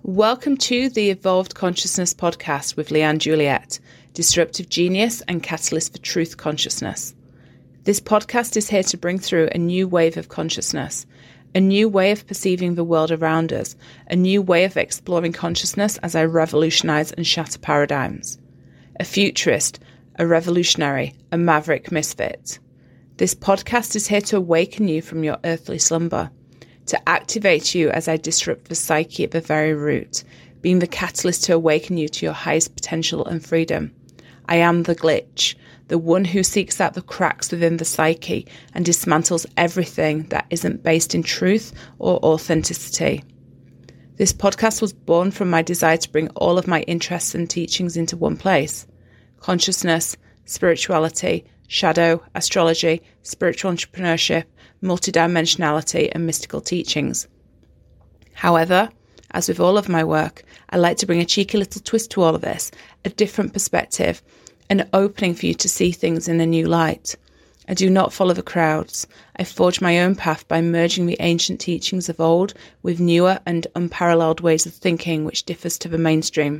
Welcome to the Evolved Consciousness podcast with Leanne Juliette, disruptive genius and catalyst for truth consciousness. This podcast is here to bring through a new wave of consciousness, a new way of perceiving the world around us, a new way of exploring consciousness as I revolutionize and shatter paradigms. A futurist, a revolutionary, a maverick misfit. This podcast is here to awaken you from your earthly slumber, to activate you as I disrupt the psyche at the very root, being the catalyst to awaken you to your highest potential and freedom. I am the glitch, the one who seeks out the cracks within the psyche and dismantles everything that isn't based in truth or authenticity. This podcast was born from my desire to bring all of my interests and teachings into one place: consciousness, spirituality, shadow, astrology, spiritual entrepreneurship, multidimensionality, and mystical teachings. However, as with all of my work, I like to bring a cheeky little twist to all of this, a different perspective, an opening for you to see things in a new light. I do not follow the crowds. I forge my own path by merging the ancient teachings of old with newer and unparalleled ways of thinking which differs to the mainstream.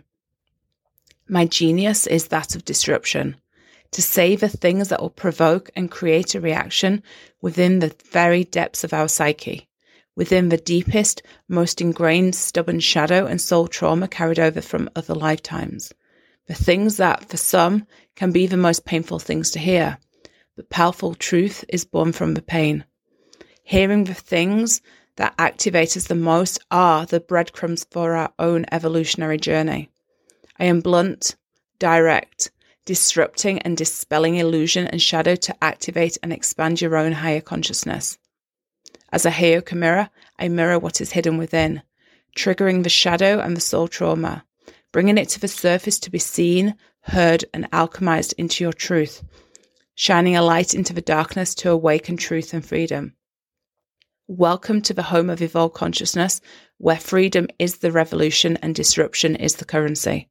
My genius is that of disruption. To savor things that will provoke and create a reaction within the very depths of our psyche, within the deepest, most ingrained, stubborn shadow and soul trauma carried over from other lifetimes. The things that, for some, can be the most painful things to hear. But powerful truth is born from the pain. Hearing the things that activate us the most are the breadcrumbs for our own evolutionary journey. I am blunt, direct, disrupting and dispelling illusion and shadow to activate and expand your own higher consciousness. As a Heyoka mirror, I mirror what is hidden within, triggering the shadow and the soul trauma, bringing it to the surface to be seen, heard, and alchemized into your truth, shining a light into the darkness to awaken truth and freedom. Welcome to the home of Evolved Consciousness, where freedom is the revolution and disruption is the currency.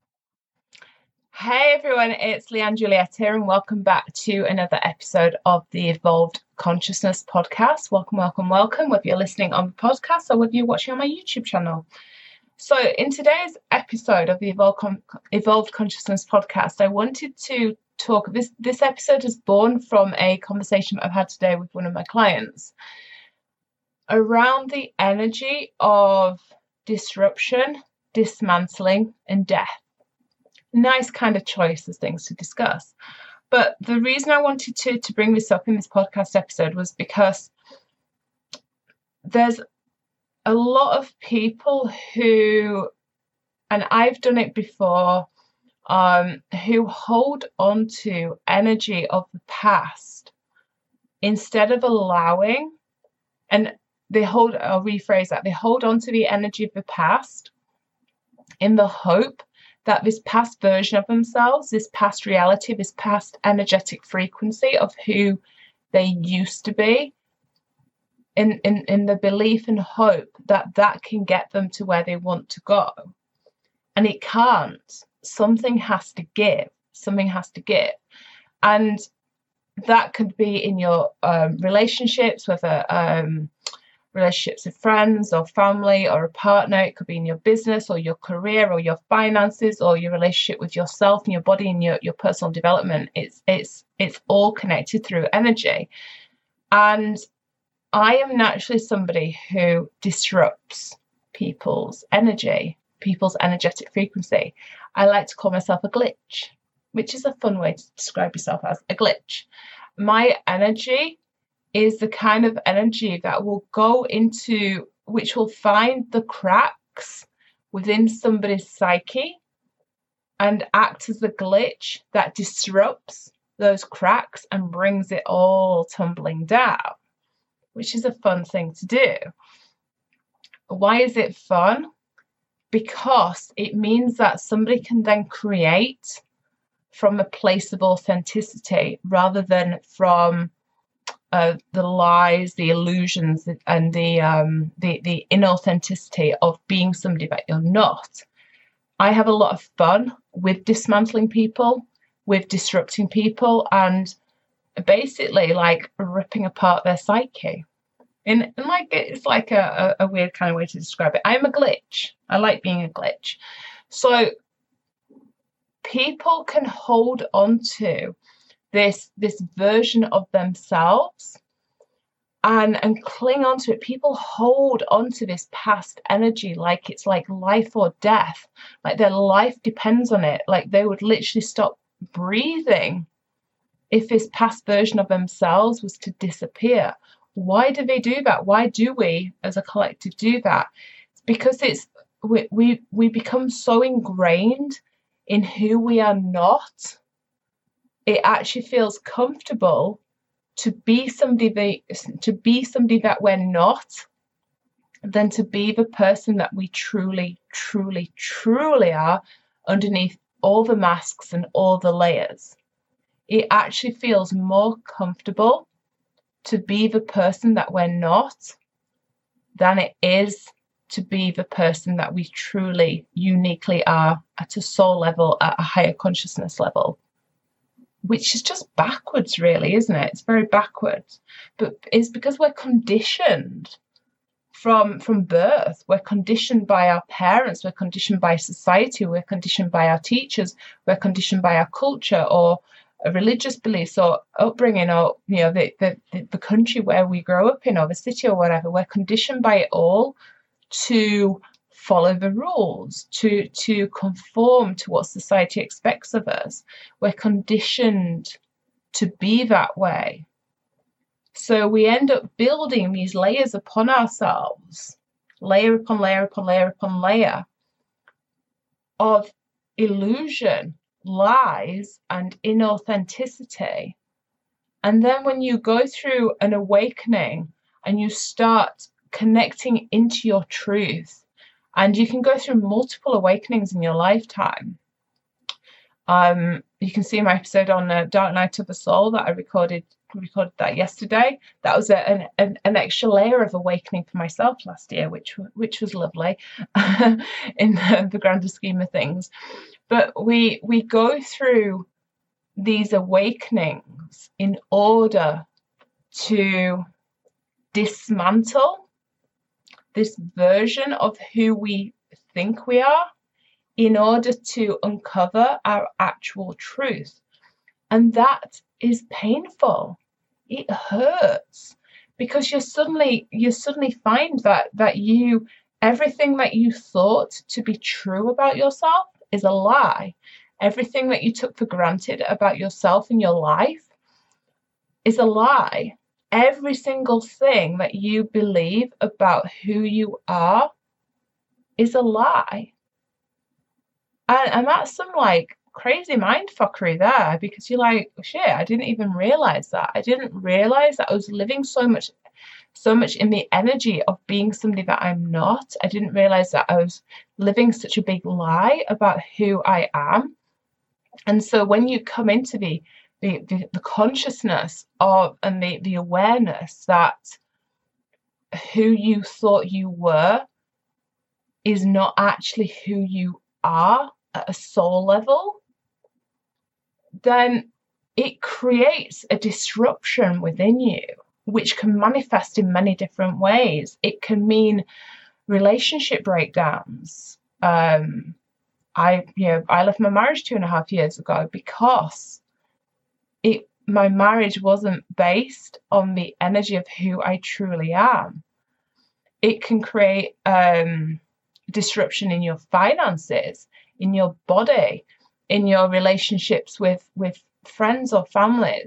Hey everyone, it's Leanne Juliette here, and welcome back to another episode of the Evolved Consciousness podcast. Welcome, whether you're listening on the podcast or whether you're watching on my YouTube channel. So in today's episode of the Evolved Consciousness podcast, I wanted to talk, this episode is born from a conversation I've had today with one of my clients around the energy of disruption, dismantling, and death. Nice kind of choice of things to discuss. But the reason I wanted to bring this up in this podcast episode was because there's a lot of people who, and I've done it before, who hold on to energy of the past instead of allowing, and I'll rephrase that, they hold on to the energy of the past in the hope that this past version of themselves, this past reality, this past energetic frequency of who they used to be, in the belief and hope that that can get them to where they want to go. And it can't. Something has to give. And that could be in your relationships, whether relationships with friends or family or a partner. It could be in your business or your career or your finances or your relationship with yourself and your body and your personal development. It's all connected through energy. And I am naturally somebody who disrupts people's energy, people's energetic frequency. I like to call myself a glitch, which is a fun way to describe yourself, as a glitch. My energy is the kind of energy that will go into, which will find the cracks within somebody's psyche and act as a glitch that disrupts those cracks and brings it all tumbling down, which is a fun thing to do. Why is it fun? Because it means that somebody can then create from a place of authenticity rather than from the lies, the illusions, and the inauthenticity of being somebody that you're not. I have a lot of fun with dismantling people, with disrupting people, and basically like ripping apart their psyche. And like, it's like a weird kind of way to describe it. I'm a glitch. I like being a glitch. So people can hold on to this version of themselves and cling on to it. People hold on to this past energy like it's like life or death, like their life depends on it, like they would literally stop breathing if this past version of themselves was to disappear. Why do they do that? Why do we as a collective do that? It's because we become so ingrained in who we are not. It actually feels comfortable to be somebody that we're not than to be the person that we truly, truly, truly are underneath all the masks and all the layers. It actually feels more comfortable to be the person that we're not than it is to be the person that we truly, uniquely are at a soul level, at a higher consciousness level. Which is just backwards, really, isn't it? It's very backwards. But it's because we're conditioned from birth. We're conditioned by our parents. We're conditioned by society. We're conditioned by our teachers. We're conditioned by our culture or religious beliefs or upbringing, or the country where we grow up in, or the city or whatever. We're conditioned by it all to follow the rules, to conform to what society expects of us. We're conditioned to be that way. So we end up building these layers upon ourselves, layer upon layer upon layer upon layer of illusion, lies, and inauthenticity. And then when you go through an awakening and you start connecting into your truth, and you can go through multiple awakenings in your lifetime. You can see my episode on the Dark Night of the Soul that I recorded that yesterday. That was an extra layer of awakening for myself last year, which was lovely in the grander scheme of things. But we go through these awakenings in order to dismantle this version of who we think we are, in order to uncover our actual truth. And that is painful. It hurts, because you suddenly find that everything that you thought to be true about yourself is a lie. Everything that you took for granted about yourself and your life is a lie. Every single thing that you believe about who you are is a lie. And that's some like crazy mindfuckery there, because you're like, shit, I didn't even realize that. I didn't realize that I was living so much in the energy of being somebody that I'm not. I didn't realize that I was living such a big lie about who I am. And so when you come into the consciousness of, and the awareness that who you thought you were is not actually who you are at a soul level, then it creates a disruption within you, which can manifest in many different ways. It can mean relationship breakdowns. I left my marriage 2.5 years ago because my marriage wasn't based on the energy of who I truly am. It can create disruption in your finances, in your body, in your relationships with friends or family.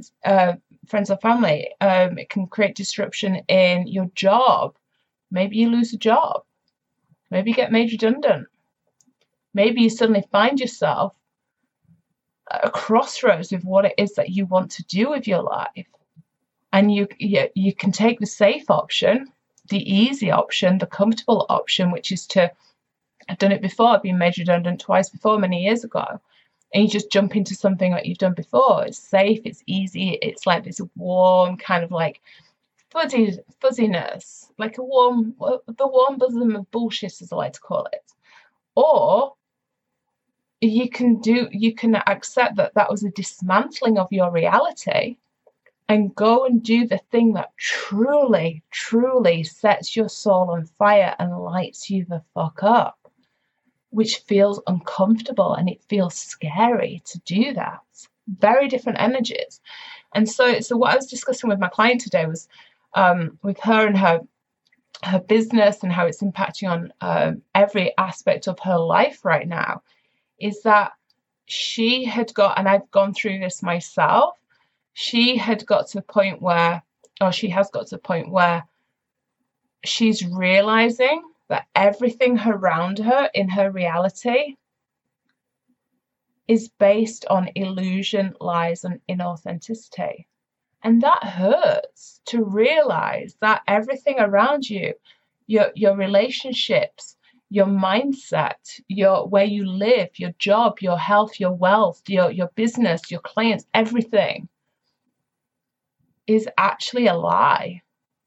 It can create disruption in your job. Maybe you lose a job. Maybe you get made redundant. Maybe you suddenly find yourself at a crossroads with what it is that you want to do with your life. And you can take the safe option, the easy option, the comfortable option, which is to, I've done it before, I've been made redundant twice before, many years ago. And you just jump into something that you've done before. It's safe, it's easy, it's like this warm kind of like fuzziness, like the warm bosom of bullshit, as I like to call it. Or you can accept that was a dismantling of your reality, and go and do the thing that truly, truly sets your soul on fire and lights you the fuck up, which feels uncomfortable and it feels scary to do that. Very different energies. And so what I was discussing with my client today was with her and her business and how it's impacting on every aspect of her life right now, is that she had got, and I've gone through this myself, she had got to a point where, or she has got to a point where she's realizing that everything around her in her reality is based on illusion, lies, and inauthenticity. And that hurts to realize that everything around you, your relationships, your mindset, where you live, your job, your health, your wealth, your business, your clients, everything is actually a lie.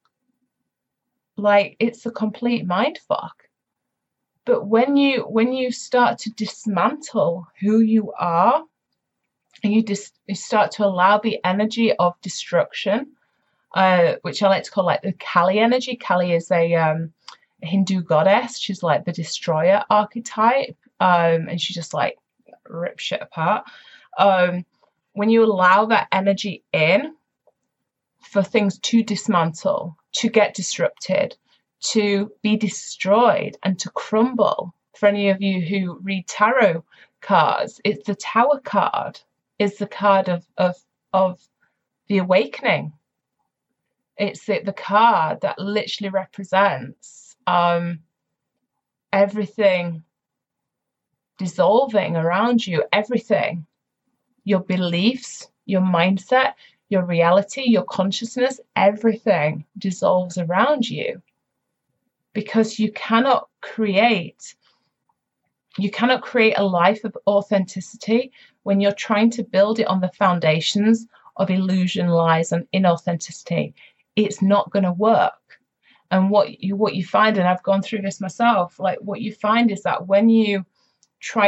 Like, it's a complete mind fuck. But when you start to dismantle who you are, and you start to allow the energy of destruction, which I like to call like the Kali energy. Kali is a Hindu goddess. She's like the destroyer archetype, and she just like rips shit apart. When you allow that energy in, for things to dismantle, to get disrupted, to be destroyed, and to crumble. For any of you who read tarot cards, it's the Tower card. Is the card of the awakening. It's the card that literally represents everything dissolving around you, everything. Your beliefs, your mindset, your reality, your consciousness, everything dissolves around you. Because you cannot create a life of authenticity when you're trying to build it on the foundations of illusion, lies, and inauthenticity. It's not going to work. And what you find, and I've gone through this myself, like what you find is that when you try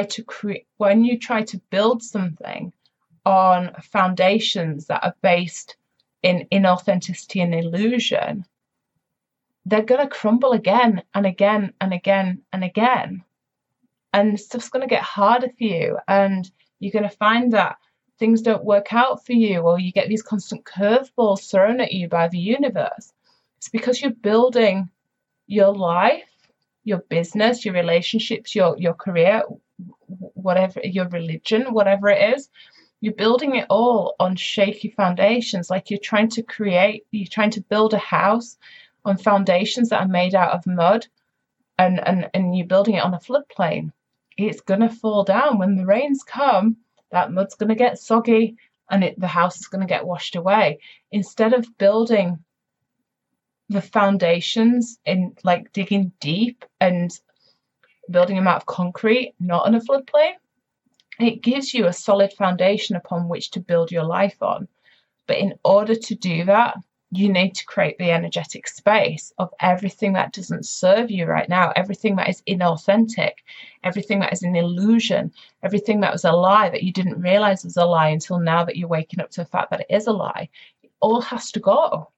to build something on foundations that are based in inauthenticity and illusion, they're going to crumble again and again and again and again. And stuff's going to get harder for you, and you're going to find that things don't work out for you, or you get these constant curveballs thrown at you by the universe. It's because you're building your life, your business, your relationships, your career, whatever, your religion, whatever it is. You're building it all on shaky foundations, like you're trying to build a house on foundations that are made out of mud, and you're building it on a floodplain. It's going to fall down. When the rains come, that mud's going to get soggy and the house is going to get washed away. Instead of building the foundations in like digging deep and building them out of concrete, not on a floodplain, it gives you a solid foundation upon which to build your life on. But in order to do that, you need to create the energetic space of everything that doesn't serve you right now, everything that is inauthentic, everything that is an illusion, everything that was a lie that you didn't realize was a lie until now that you're waking up to the fact that it is a lie. It all has to go.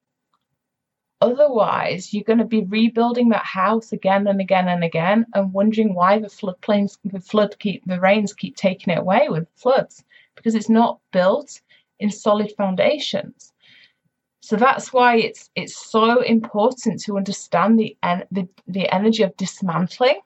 Otherwise, you're going to be rebuilding that house again and again and again and wondering why the rains keep taking it away with floods, because it's not built in solid foundations. So that's why it's so important to understand the energy of dismantling,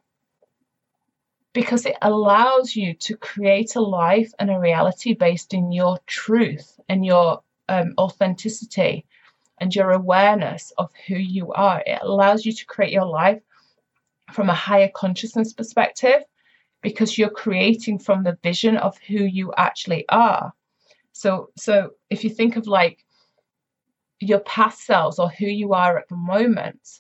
because it allows you to create a life and a reality based in your truth and your authenticity and your awareness of who you are. It allows you to create your life from a higher consciousness perspective, because you're creating from the vision of who you actually are. So if you think of like your past selves or who you are at the moment,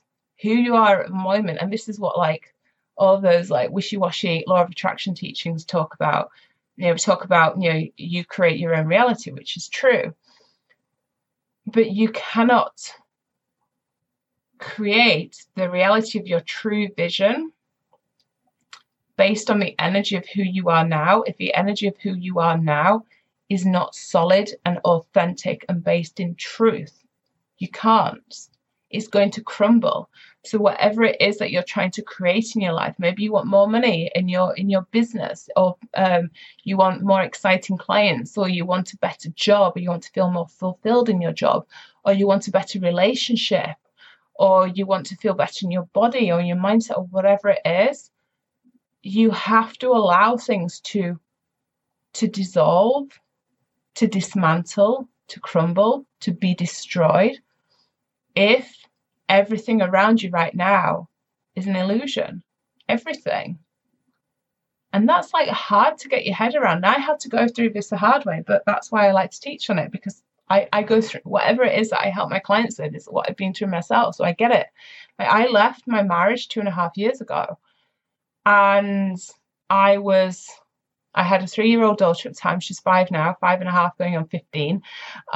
and this is what like all those like wishy-washy law of attraction teachings talk about. We talk about, you create your own reality, which is true. But you cannot create the reality of your true vision based on the energy of who you are now if the energy of who you are now is not solid and authentic and based in truth, you can't. It's going to crumble. So whatever it is that you're trying to create in your life, maybe you want more money in your business, or you want more exciting clients, or you want a better job, or you want to feel more fulfilled in your job, or you want a better relationship, or you want to feel better in your body or your mindset, or whatever it is, you have to allow things to dissolve, to dismantle, to crumble, to be destroyed, if everything around you right now is an illusion. Everything. And that's like hard to get your head around. I had to go through this the hard way, but that's why I like to teach on it, because I go through whatever it is that I help my clients with is what I've been through myself. So I get it. Like, I left my marriage 2.5 years ago, and I had a 3-year-old daughter at the time. She's 5 now, 5.5 going on 15.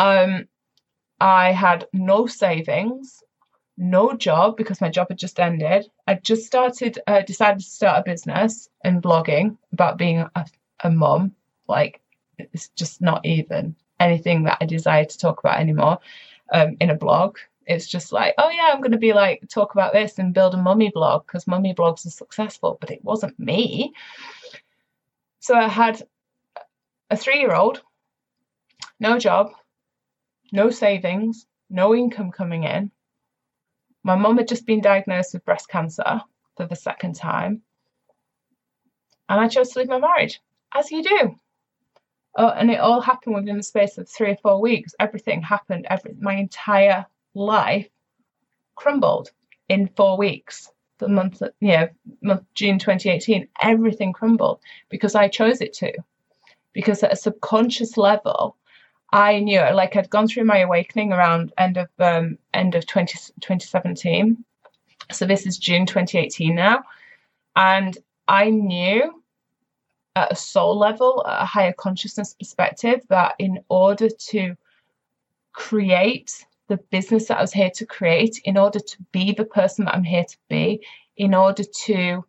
I had no savings, no job, because my job had just ended. I just decided to start a business and blogging about being a mum. Like, it's just not even anything that I desire to talk about anymore in a blog. It's just like, oh yeah, I'm going to be like, talk about this and build a mummy blog because mummy blogs are successful, but it wasn't me. So I had a 3-year-old, no job, no savings, no income coming in. My mum had just been diagnosed with breast cancer for the 2nd time. And I chose to leave my marriage, as you do. Oh, and it all happened within the space of 3 or 4 weeks. Everything happened. My entire life crumbled in 4 weeks. The month June 2018, everything crumbled because I chose it to. Because at a subconscious level, I knew, like, I'd gone through my awakening around end of 2017. So this is June 2018 now. And I knew at a soul level, at a higher consciousness perspective, that in order to create the business that I was here to create, in order to be the person that I'm here to be, in order to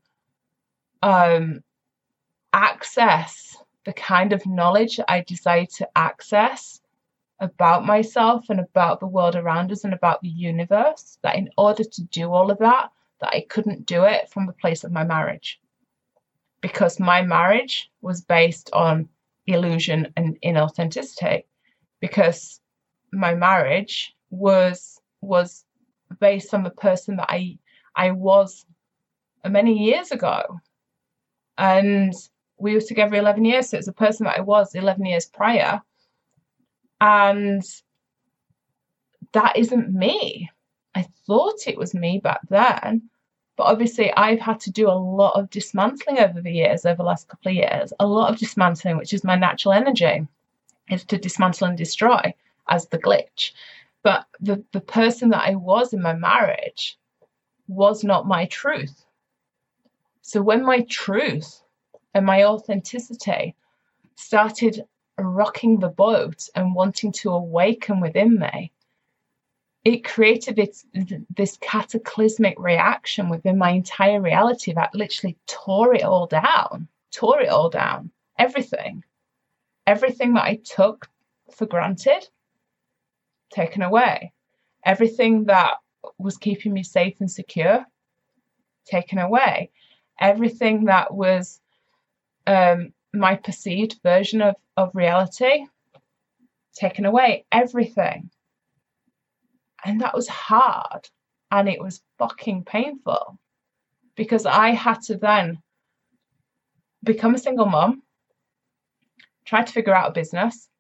access the kind of knowledge that I desire to access about myself and about the world around us and about the universe, that in order to do all of that I couldn't do it from the place of my marriage. Because my marriage was based on illusion and inauthenticity. Because my marriage was based on the person that I was many years ago. And we were together 11 years, so it's a person that I was 11 years prior. And that isn't me. I thought it was me back then. But obviously, I've had to do a lot of dismantling over the last couple of years. A lot of dismantling, which is my natural energy, is to dismantle and destroy as the glitch. But the person that I was in my marriage was not my truth. So when my truth and my authenticity started rocking the boat and wanting to awaken within me, it created this cataclysmic reaction within my entire reality that literally tore it all down. Everything that I took for granted, taken away. Everything that was keeping me safe and secure, taken away. Everything that was my perceived version of reality, taken away. Everything. And that was hard, and it was fucking painful, because I had to then become a single mom, try to figure out a business,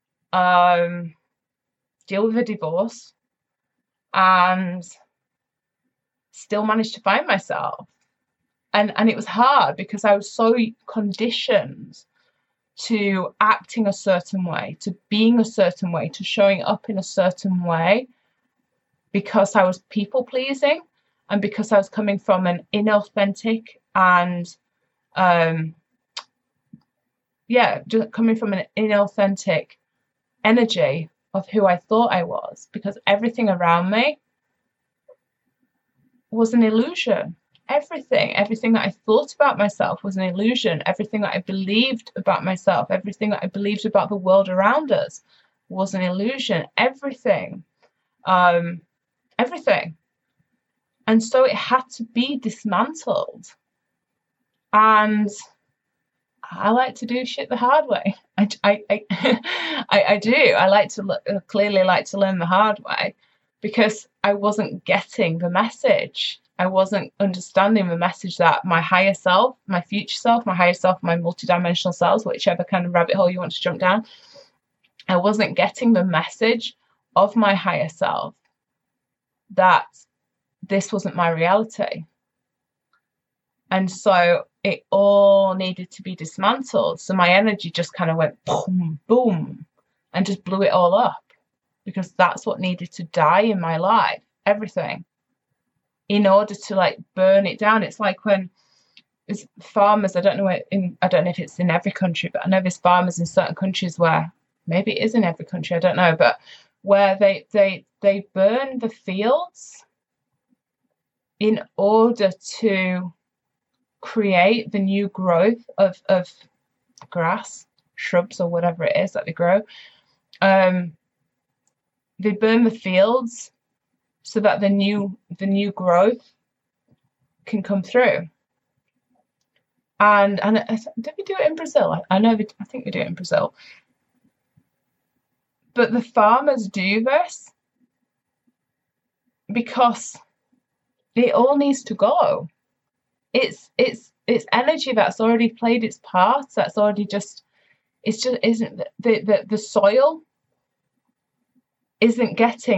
deal with a divorce, and still manage to find myself. And it was hard because I was so conditioned to acting a certain way, to being a certain way, to showing up in a certain way, because I was people pleasing and because I was coming from an inauthentic and just coming from an inauthentic energy of who I thought I was, because everything around me was an illusion. Everything that I thought about myself was an illusion. Everything that I believed about myself, everything that I believed about the world around us was an illusion. Everything. Everything. And so it had to be dismantled. And I like to do shit the hard way. I do. I clearly like to learn the hard way, because I wasn't getting the message. I wasn't understanding the message that my higher self, my future self, my higher self, my multidimensional selves, whichever kind of rabbit hole you want to jump down, I wasn't getting the message of my higher self that this wasn't my reality. And so it all needed to be dismantled. So my energy just kind of went boom, boom, and just blew it all up, because that's what needed to die in my life. Everything. In order to like burn it down. It's like when there's farmers, I don't know if it's in every country, but I know there's farmers in certain countries where, maybe it is in every country, I don't know, but where they burn the fields in order to create the new growth of grass, shrubs, or whatever it is that they grow. They burn the fields so that the new growth can come through. And did we do it in Brazil? I think we do it in Brazil. But the farmers do this because it all needs to go. It's energy that's already played its part. That's already isn't the soil isn't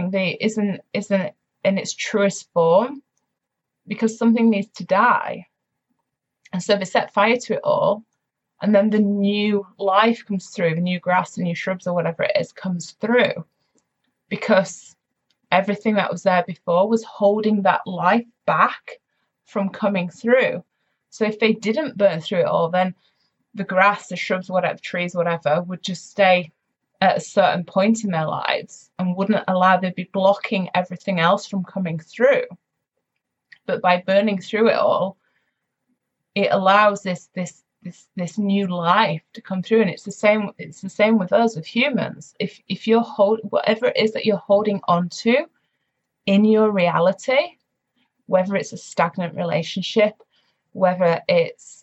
in its truest form, because something needs to die. And so they set fire to it all, and then the new life comes through, the new grass, the new shrubs, or whatever it is, comes through, because everything that was there before was holding that life back from coming through. So if they didn't burn through it all, then the grass, the shrubs, whatever, trees, whatever, would just stay at a certain point in their lives and wouldn't allow, they'd be blocking everything else from coming through. But by burning through it all, it allows this new life to come through. And it's the same with us, with humans. If you're whatever it is that you're holding on to in your reality, whether it's a stagnant relationship, whether it's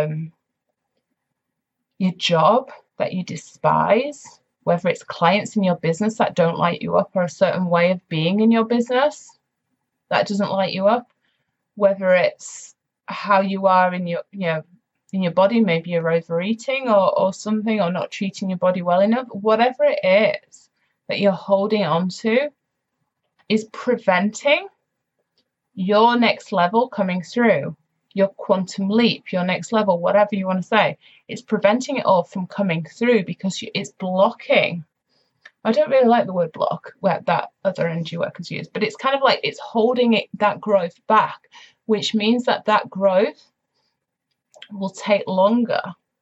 your job that you despise, whether it's clients in your business that don't light you up, or a certain way of being in your business that doesn't light you up, whether it's how you are in your body, maybe you're overeating or something, or not treating your body well enough, whatever it is that you're holding on to is preventing your next level coming through, your quantum leap, your next level, whatever you want to say. It's preventing it all from coming through, because it's blocking. I don't really like the word block, where that other energy workers use, but it's kind of like it's holding that growth back, which means that growth will take longer.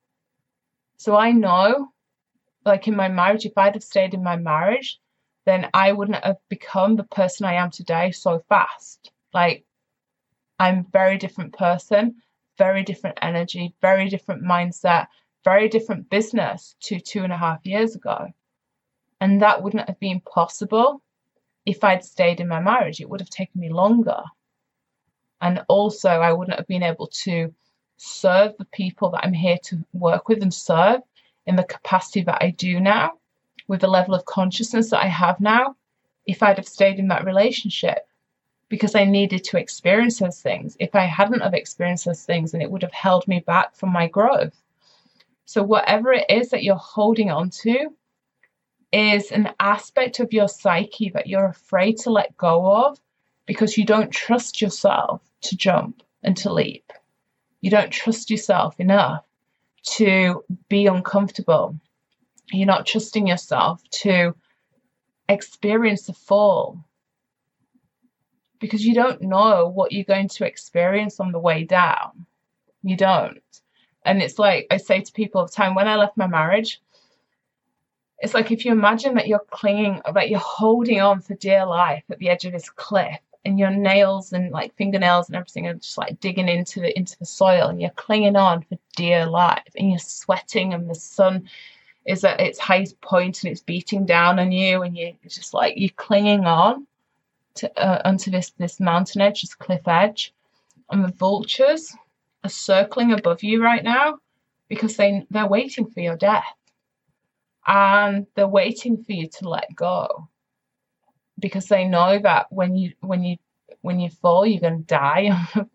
So I know, like in my marriage, if I'd have stayed in my marriage, then I wouldn't have become the person I am today so fast. Like, I'm a very different person, very different energy, very different mindset, very different business to 2.5 years ago. And that wouldn't have been possible if I'd stayed in my marriage. It would have taken me longer. And also, I wouldn't have been able to serve the people that I'm here to work with and serve in the capacity that I do now, with the level of consciousness that I have now, if I'd have stayed in that relationship, because I needed to experience those things. If I hadn't have experienced those things, then it would have held me back from my growth. So whatever it is that you're holding on to is an aspect of your psyche that you're afraid to let go of, because you don't trust yourself to jump and to leap. You don't trust yourself enough to be uncomfortable. You're not trusting yourself to experience the fall, because you don't know what you're going to experience on the way down. You don't. And it's like I say to people all the time, when I left my marriage, it's like if you imagine that you're clinging, that you're holding on for dear life at the edge of this cliff, and your nails and like fingernails and everything are just like digging into the soil, and you're clinging on for dear life, and you're sweating, and the sun is at its highest point and it's beating down on you, and you're just like, you're clinging on to onto this mountain edge, this cliff edge, and the vultures are circling above you right now because they're waiting for your death, and they're waiting for you to let go, because they know that when you fall, you're going to die.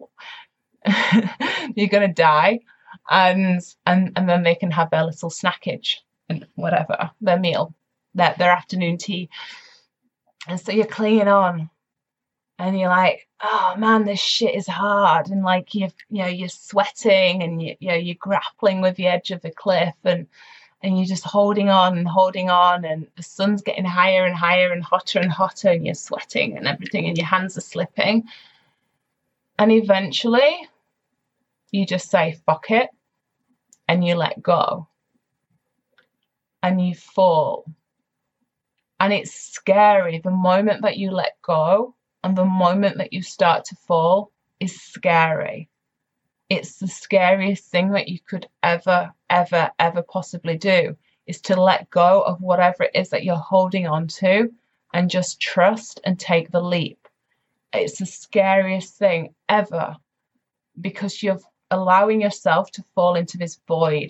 You're going to die, and then they can have their little snackage and whatever, their meal, their afternoon tea. And so you're clinging on, and you're like, oh man, this shit is hard, and like you're sweating, and you're grappling with the edge of the cliff, and you're just holding on, and the sun's getting higher and higher and hotter, and you're sweating and everything, and your hands are slipping. And eventually you just say, fuck it, and you let go. And you fall. And it's scary. The moment that you let go and the moment that you start to fall is scary. It's the scariest thing that you could ever possibly do, is to let go of whatever it is that you're holding on to and just trust and take the leap. It's the scariest thing ever, because you're allowing yourself to fall into this void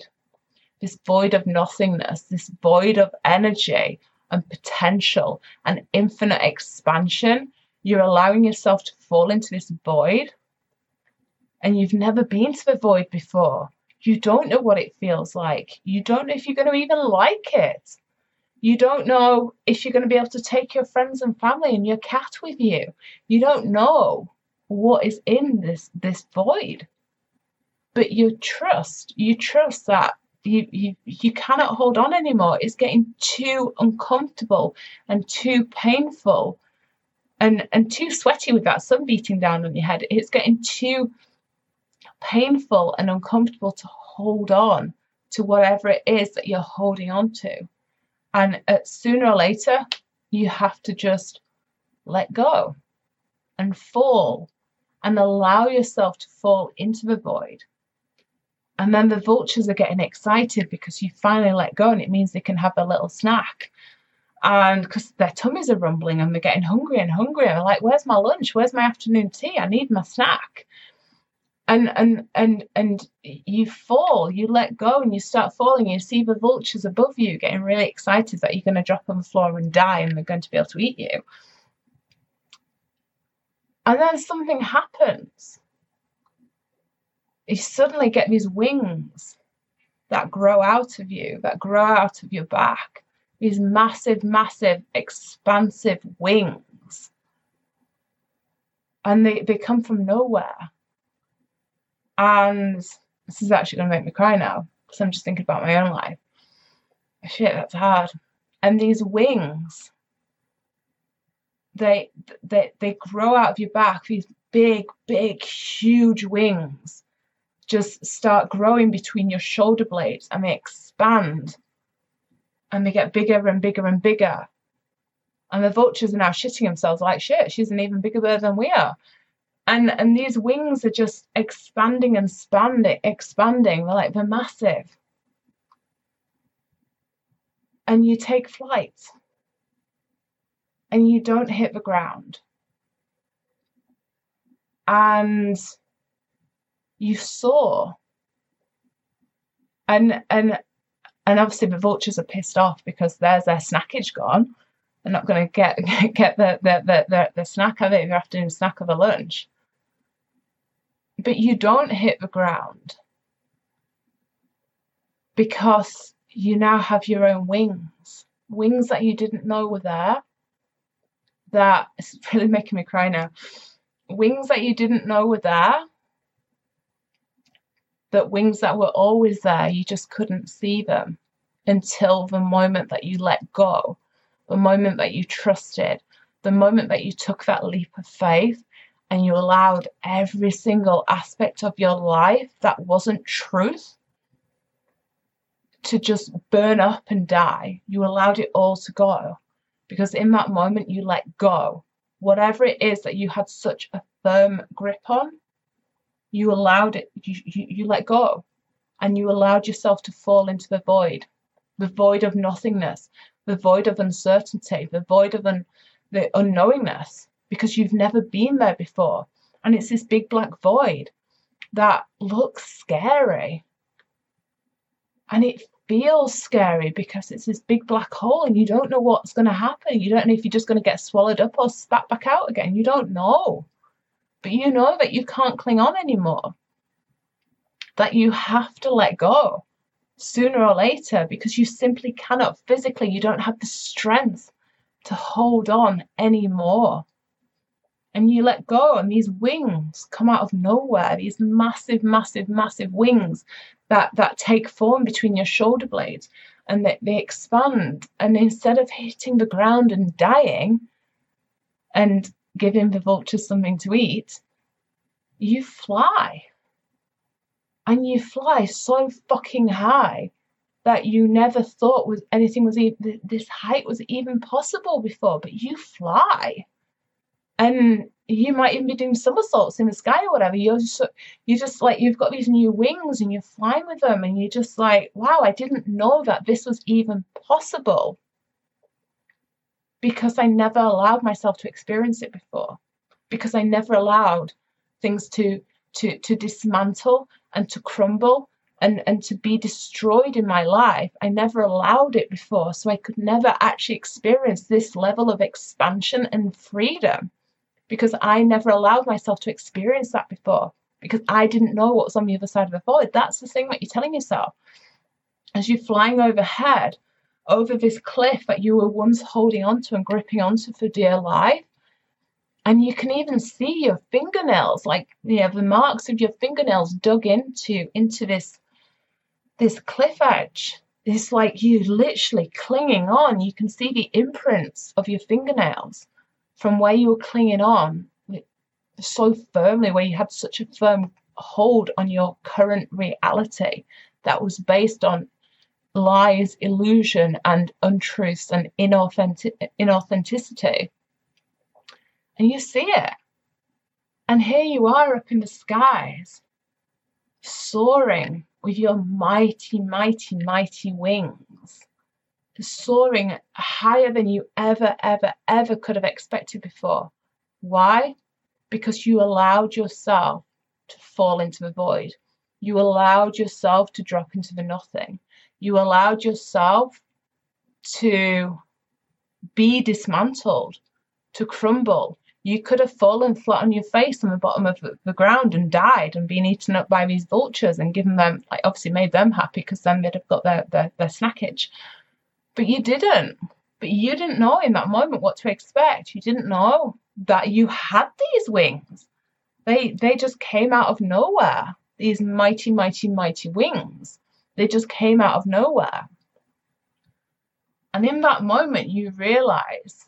of nothingness, this void of energy and potential and infinite expansion. You're allowing yourself to fall into this void, and you've never been to the void before. You don't know what it feels like. You don't know if you're going to even like it. You don't know if you're going to be able to take your friends and family and your cat with you. You don't know what is in this void. But you trust that you cannot hold on anymore. It's getting too uncomfortable and too painful and too sweaty with that sun beating down on your head. It's getting too painful and uncomfortable to hold on to whatever it is that you're holding on to. And sooner or later, you have to just let go and fall and allow yourself to fall into the void. And then the vultures are getting excited because you finally let go, and it means they can have a little snack. And because their tummies are rumbling and they're getting hungry and hungrier. They're like, where's my lunch? Where's my afternoon tea? I need my snack. And you fall, you let go, and you start falling. You see the vultures above you getting really excited that you're going to drop on the floor and die, and they're going to be able to eat you. And then something happens. You suddenly get these wings that grow out of you, that grow out of your back. These massive, expansive wings. And they come from nowhere. And this is actually going to make me cry now, because I'm just thinking about my own life. Shit, that's hard. And these wings, they grow out of your back. These big, huge wings just start growing between your shoulder blades, and they expand. And they get bigger and bigger and bigger. And the vultures are now shitting themselves like, shit, she's an even bigger bird than we are. And these wings are just expanding and expanding. They're massive. And you take flight. And you don't hit the ground. And you soar. And obviously the vultures are pissed off because there's their snackage gone. They're not going to get the snack of it, their afternoon snack of a lunch. But you don't hit the ground because you now have your own wings that you didn't know were there. That is really making me cry now. Wings that you didn't know were there. That wings that were always there, you just couldn't see them until the moment that you let go, the moment that you trusted, the moment that you took that leap of faith and you allowed every single aspect of your life that wasn't truth to just burn up and die. You allowed it all to go, because in that moment you let go whatever it is that you had such a firm grip on, you allowed it, you let go, and you allowed yourself to fall into the void of nothingness, the void of uncertainty, the void of the unknowingness, because you've never been there before. And it's this big black void that looks scary. And it feels scary because it's this big black hole and you don't know what's going to happen. You don't know if you're just going to get swallowed up or spat back out again. You don't know. But you know that you can't cling on anymore. That you have to let go sooner or later because you simply cannot physically, you don't have the strength to hold on anymore. And you let go, and these wings come out of nowhere, these massive, massive, massive wings that take form between your shoulder blades, and they expand. And instead of hitting the ground and dying and giving the vultures something to eat, you fly. And you fly so fucking high that you never thought this height was even possible before, but you fly. And you might even be doing somersaults in the sky or whatever. You're just like, you've got these new wings and you're flying with them, and you're just like, wow, I didn't know that this was even possible because I never allowed myself to experience it before, because I never allowed things to dismantle and to crumble and to be destroyed in my life. I never allowed it before, so I could never actually experience this level of expansion and freedom, because I never allowed myself to experience that before, because I didn't know what was on the other side of the void. That's the thing that you're telling yourself. As you're flying overhead, over this cliff that you were once holding onto and gripping onto for dear life, and you can even see your fingernails, like the marks of your fingernails dug into this cliff edge. It's like you literally clinging on. You can see the imprints of your fingernails from where you were clinging on so firmly, where you had such a firm hold on your current reality that was based on lies, illusion, and untruths and inauthenticity. And you see it. And here you are up in the skies, soaring with your mighty, mighty, mighty wings, soaring higher than you ever, ever, ever could have expected before. Why? Because you allowed yourself to fall into the void. You allowed yourself to drop into the nothing. You allowed yourself to be dismantled, to crumble. You could have fallen flat on your face on the bottom of the ground and died and been eaten up by these vultures and given them, like, obviously made them happy because then they'd have got their snackage. But you didn't. But you didn't know in that moment what to expect. You didn't know that you had these wings. They just came out of nowhere. These mighty, mighty, mighty wings. They just came out of nowhere. And in that moment, you realize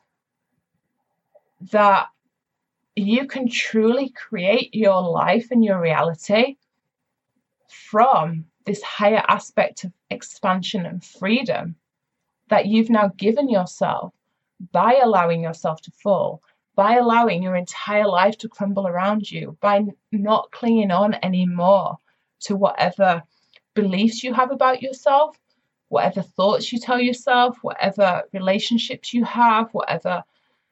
that you can truly create your life and your reality from this higher aspect of expansion and freedom that you've now given yourself by allowing yourself to fall, by allowing your entire life to crumble around you, by not clinging on anymore to whatever beliefs you have about yourself, whatever thoughts you tell yourself, whatever relationships you have, whatever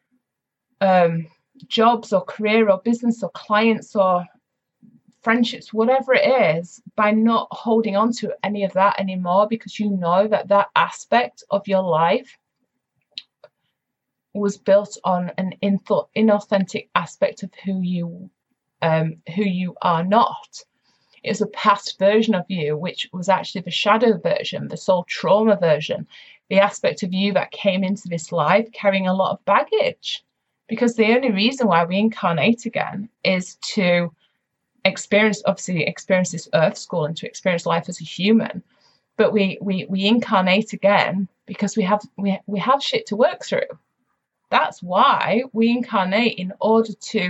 jobs or career or business or clients or friendships, whatever it is, by not holding on to any of that anymore, because you know that that aspect of your life was built on an inauthentic aspect of who you are not. It was a past version of you, which was actually the shadow version, the soul trauma version, the aspect of you that came into this life carrying a lot of baggage. Because the only reason why we incarnate again is to experience this earth school and to experience life as a human. But we incarnate again because we have shit to work through. That's why we incarnate, in order to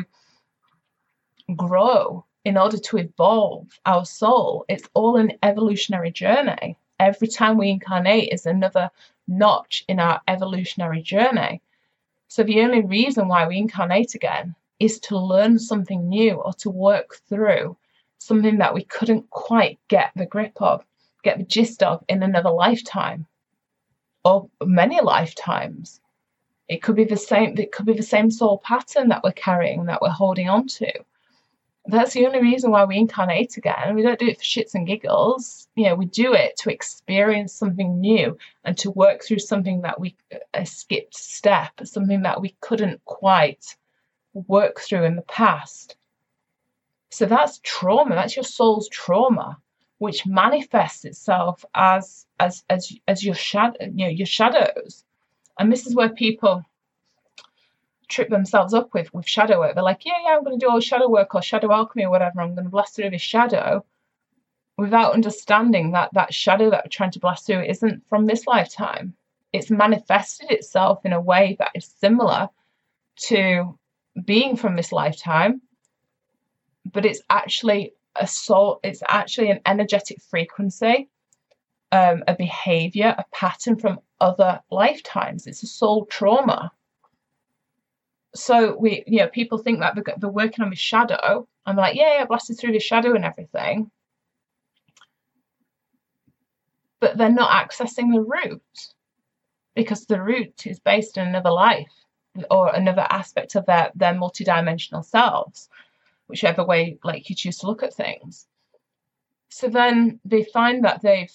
grow, in order to evolve our soul. It's all an evolutionary journey. Every time we incarnate is another notch in our evolutionary journey. So the only reason why we incarnate again is to learn something new or to work through something that we couldn't quite get the grip of, get the gist of in another lifetime or many lifetimes. It could be the same soul pattern that we're carrying, that we're holding on to. That's the only reason why we incarnate again. We don't do it for shits and giggles. We do it to experience something new and to work through something that we skipped step, something that we couldn't quite work through in the past. So that's trauma. That's your soul's trauma, which manifests itself as your shadows. And this is where people trip themselves up with shadow work. They're like, yeah, I'm going to do all shadow work or shadow alchemy or whatever. I'm going to blast through this shadow, without understanding that shadow that we're trying to blast through isn't from this lifetime. It's manifested itself in a way that is similar to being from this lifetime, but it's actually it's actually an energetic frequency, a behavior, a pattern from other lifetimes. It's a soul trauma. So people think that they're working on this shadow. I'm like, yeah, I blasted through the shadow and everything. But they're not accessing the root, because the root is based in another life or another aspect of their multidimensional selves, whichever way you choose to look at things. So then they find that they've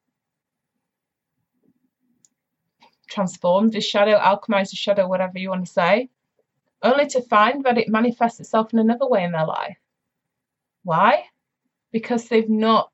transformed the shadow, alchemized the shadow, whatever you want to say, only to find that it manifests itself in another way in their life. Why? Because they've not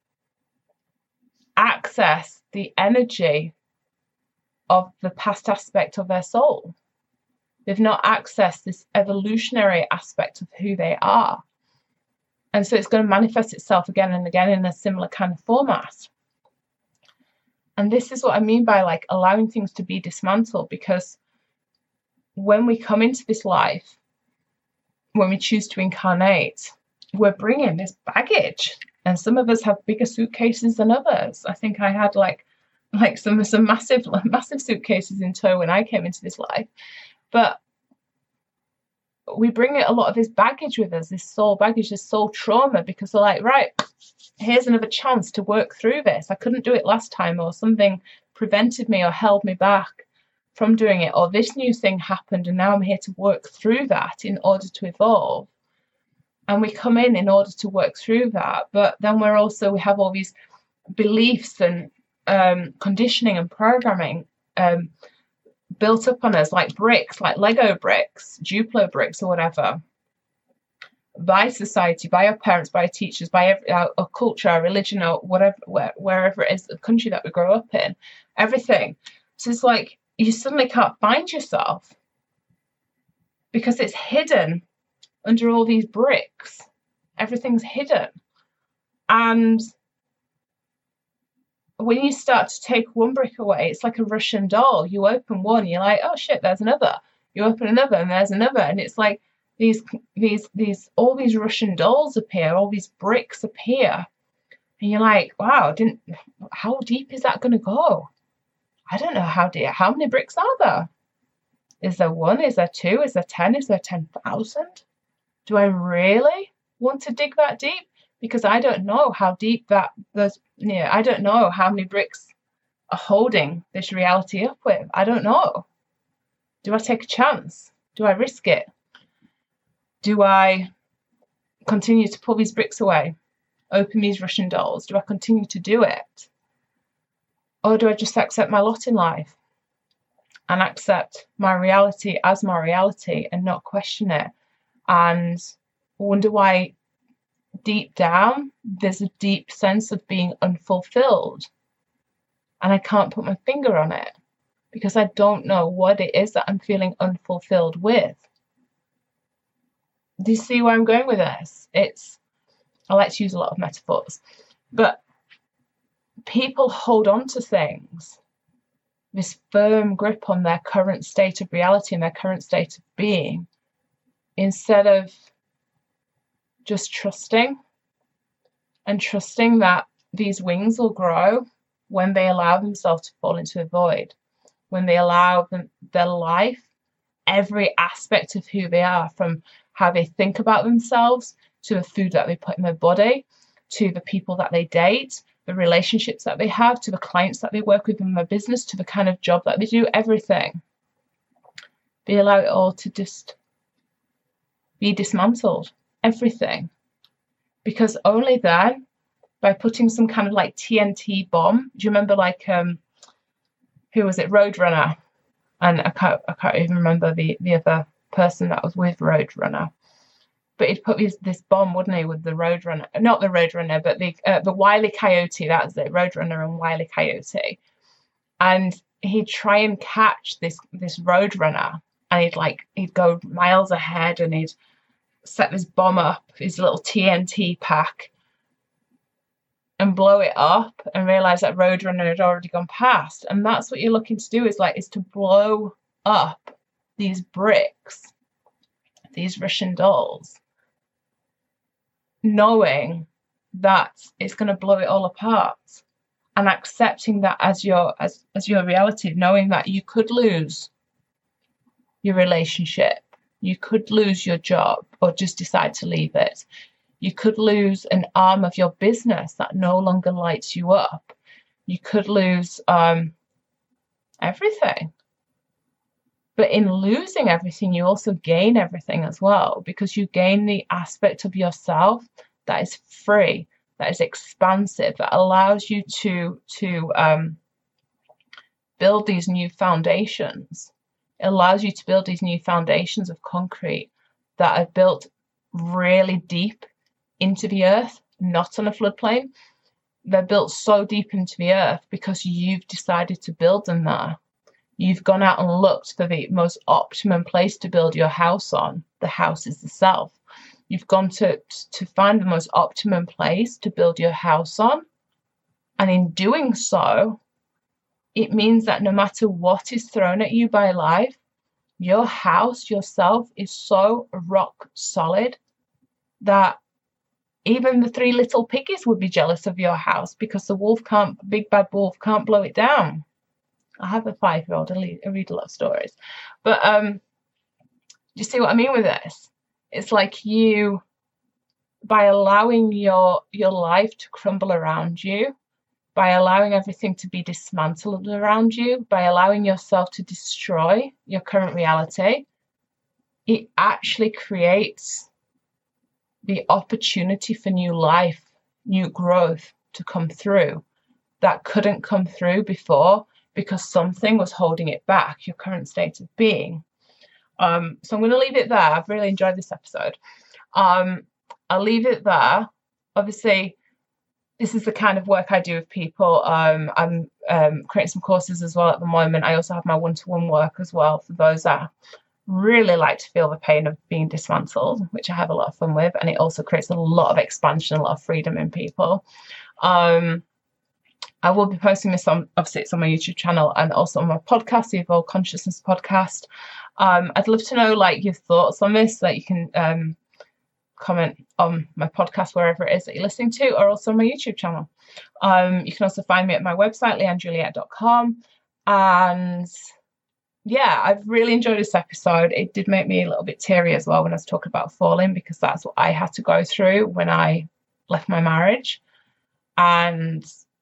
accessed the energy of the past aspect of their soul. They've not accessed this evolutionary aspect of who they are. And so it's going to manifest itself again and again in a similar kind of format. And this is what I mean by allowing things to be dismantled, because when we come into this life, when we choose to incarnate, we're bringing this baggage. And some of us have bigger suitcases than others. I think I had some massive suitcases in tow when I came into this life. But we bring a lot of this baggage with us, this soul baggage, this soul trauma, because they're like, right, here's another chance to work through this. I couldn't do it last time, or something prevented me or held me back from doing it, or this new thing happened and now I'm here to work through that in order to evolve. And we come in order to work through that, but then we have all these beliefs and conditioning and programming built up on us like bricks, like Lego bricks, Duplo bricks or whatever, by society, by our parents, by our teachers, by our culture, our religion, or whatever, wherever it is, the country that we grow up in, everything. So it's like you suddenly can't find yourself because it's hidden under all these bricks. Everything's hidden. And when you start to take one brick away, it's like a Russian doll. You open one, you're like, oh shit, there's another. You open another and there's another. And it's like all these Russian dolls appear, all these bricks appear. And you're like, wow, how deep is that going to go? I don't know how deep. How many bricks are there? Is there one? Is there two? Is there 10? Is there 10,000? Do I really want to dig that deep? Because I don't know how deep that there's. I don't know how many bricks are holding this reality up with. I don't know. Do I take a chance? Do I risk it? Do I continue to pull these bricks away, open these Russian dolls? Do I continue to do it? Or do I just accept my lot in life and accept my reality as my reality and not question it and wonder why deep down there's a deep sense of being unfulfilled and I can't put my finger on it because I don't know what it is that I'm feeling unfulfilled with? Do you see where I'm going with this? I like to use a lot of metaphors, but people hold on to things, this firm grip on their current state of reality and their current state of being, instead of just trusting that these wings will grow when they allow themselves to fall into the void, when they allow their life every aspect of who they are, from how they think about themselves, to the food that they put in their body, to the people that they date, the relationships that they have, to the clients that they work with in their business, to the kind of job that they do, everything. They allow it all to just be dismantled, everything. Because only then, by putting some kind of like TNT bomb, do you remember like, who was it, Roadrunner? And I can't even remember the other person that was with Roadrunner. But he'd put this bomb, wouldn't he, with the Roadrunner? Not the Roadrunner, but the Wile E. Coyote. That's it, Roadrunner and Wile E. Coyote. And he'd try and catch this Roadrunner, and he'd go miles ahead, and he'd set this bomb up, his little TNT pack, and blow it up, and realize that Roadrunner had already gone past. And that's what you're looking to do, is to blow up these bricks, these Russian dolls, knowing that it's going to blow it all apart, and accepting that as your reality, knowing that you could lose your relationship, you could lose your job, or just decide to leave it. You could lose an arm of your business that no longer lights you up. You could lose everything. But in losing everything, you also gain everything as well, because you gain the aspect of yourself that is free, that is expansive, that allows you to build these new foundations. It allows you to build these new foundations of concrete that are built really deep into the earth, not on a floodplain. They're built so deep into the earth because you've decided to build them there. You've gone out and looked for the most optimum place to build your house on. The house is the self. You've gone to find the most optimum place to build your house on. And in doing so, it means that no matter what is thrown at you by life, your house, yourself, is so rock solid that even the three little piggies would be jealous of your house, because the big bad wolf can't blow it down. I have a 5-year-old. I read a lot of stories. But you see what I mean with this? It's like you, by allowing your life to crumble around you, by allowing everything to be dismantled around you, by allowing yourself to destroy your current reality, it actually creates the opportunity for new life, new growth to come through that couldn't come through before, because something was holding it back, your current state of being. So I'm going to leave it there. I've really enjoyed this episode. I'll leave it there. Obviously, this is the kind of work I do with people. I'm creating some courses as well at the moment. I also have my one-to-one work as well for those that really like to feel the pain of being dismantled, which I have a lot of fun with. And it also creates a lot of expansion, a lot of freedom in people. I will be posting this obviously it's on my YouTube channel and also on my podcast, the Evolved Consciousness podcast. I'd love to know your thoughts on this, that you can comment on my podcast wherever it is that you're listening to, or also on my YouTube channel. You can also find me at my website, leannejuliette.com. And yeah, I've really enjoyed this episode. It did make me a little bit teary as well when I was talking about falling, because that's what I had to go through when I left my marriage. And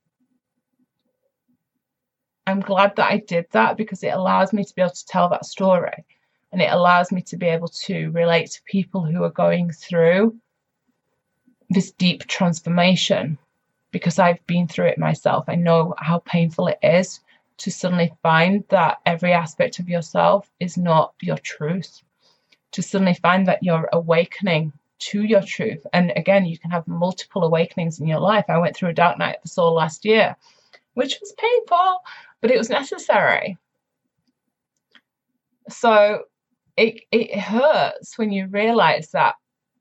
I'm glad that I did that, because it allows me to be able to tell that story, and it allows me to be able to relate to people who are going through this deep transformation, because I've been through it myself. I know how painful it is to suddenly find that every aspect of yourself is not your truth, to suddenly find that you're awakening to your truth. And again, you can have multiple awakenings in your life. I went through a dark night of the soul last year, which was painful, but it was necessary. So it hurts when you realize that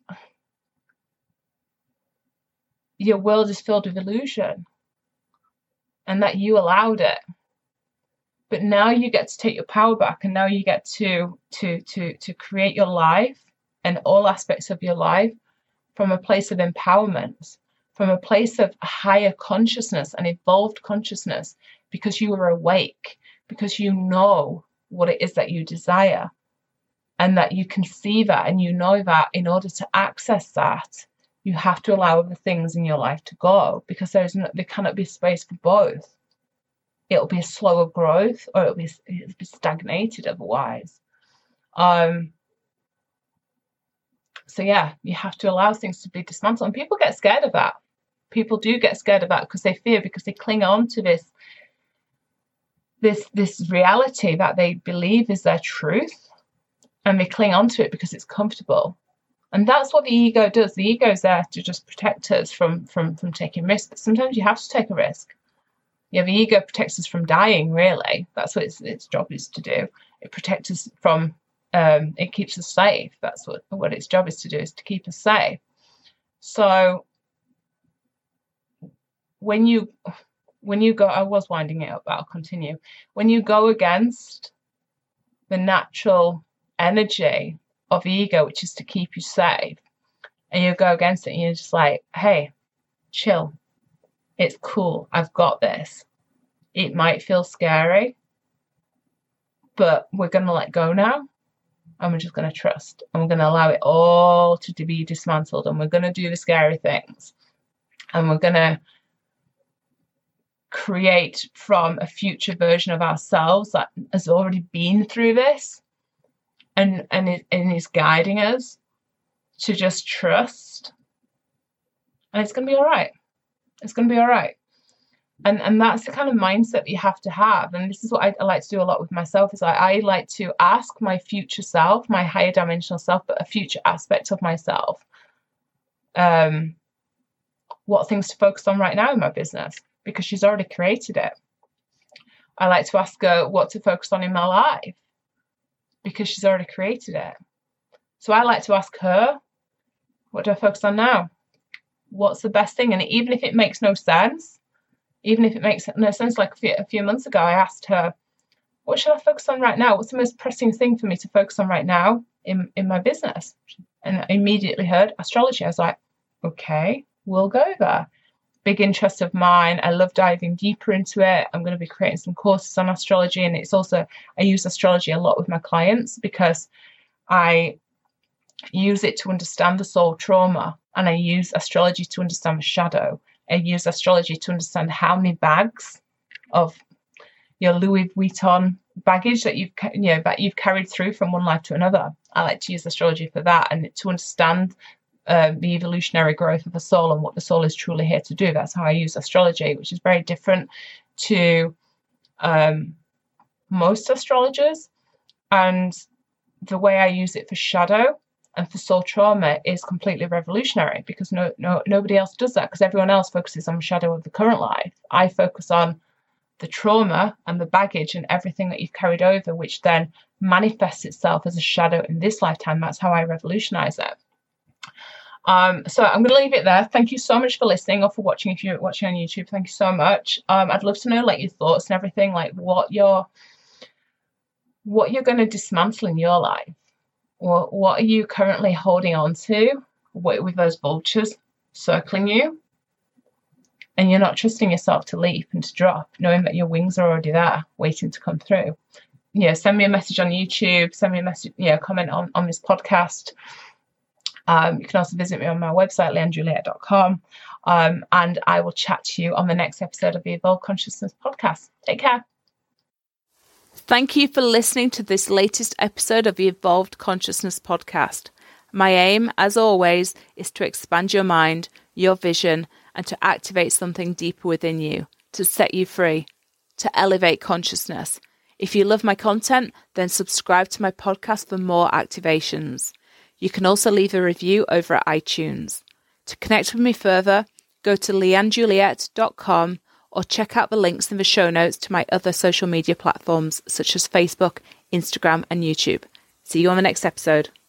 your world is filled with illusion and that you allowed it. But now you get to take your power back, and now you get to create your life and all aspects of your life from a place of empowerment, from a place of higher consciousness and evolved consciousness, because you are awake, because you know what it is that you desire. and that you can see that and you know that in order to access that, you have to allow other things in your life to go, because there cannot be space for both. It'll be a slower growth, or it'll be stagnated otherwise. So yeah, you have to allow things to be dismantled. And people get scared of that. People do get scared of that because they fear, because they cling on to this reality that they believe is their truth, and they cling on to it because it's comfortable. And that's what the ego does. The ego is there to just protect us from taking risks. But sometimes you have to take a risk. Yeah, the ego protects us from dying, really. That's what its job is to do. It protects us from, it keeps us safe. That's what its job is to do, is to keep us safe. So when you go, I was winding it up, but I'll continue. When you go against the natural energy of the ego, which is to keep you safe, and you go against it, and you're just like, hey, chill. It's cool. I've got this. It might feel scary, but we're going to let go now, and we're just going to trust, and we're going to allow it all to be dismantled, and we're going to do the scary things, and we're going to create from a future version of ourselves that has already been through this and is guiding us to just trust. And it's going to be all right. It's going to be all right. And that's the kind of mindset that you have to have. And this is what I like to do a lot with myself, is I like to ask my future self, my higher dimensional self, but a future aspect of myself, what things to focus on right now in my business, because she's already created it. I like to ask her what to focus on in my life, because she's already created it. So I like to ask her, what do I focus on now? What's the best thing? And even if it makes no sense, like a few months ago, I asked her, what should I focus on right now? What's the most pressing thing for me to focus on right now in my business? And I immediately heard astrology. I was like, okay, we'll go there. Big interest of mine. I love diving deeper into it. I'm going to be creating some courses on astrology. And it's also, I use astrology a lot with my clients, because I use it to understand the soul trauma, and I use astrology to understand the shadow. I use astrology to understand how many bags of your Louis Vuitton baggage that you've carried through from one life to another. I like to use astrology for that, and to understand the evolutionary growth of the soul and what the soul is truly here to do. That's how I use astrology, which is very different to most astrologers. And the way I use it for shadow and for soul trauma is completely revolutionary, because nobody else does that, because everyone else focuses on the shadow of the current life. I focus on the trauma and the baggage and everything that you've carried over, which then manifests itself as a shadow in this lifetime. That's how I revolutionize it. So I'm going to leave it there. Thank you so much for listening, or for watching. If you're watching on YouTube, thank you so much. I'd love to know, like, your thoughts and everything, like what you're going to dismantle in your life, or what are you currently holding on to with those vultures circling you, and you're not trusting yourself to leap and to drop, knowing that your wings are already there waiting to come through. Send me a message on YouTube, send me a message, comment on this podcast. You can also visit me on my website, leannejuliette.com, and I will chat to you on the next episode of the Evolved Consciousness podcast. Take care. Thank you for listening to this latest episode of the Evolved Consciousness podcast. My aim, as always, is to expand your mind, your vision, and to activate something deeper within you, to set you free, to elevate consciousness. If you love my content, then subscribe to my podcast for more activations. You can also leave a review over at iTunes. To connect with me further, go to leannejuliette.com or check out the links in the show notes to my other social media platforms such as Facebook, Instagram, and YouTube. See you on the next episode.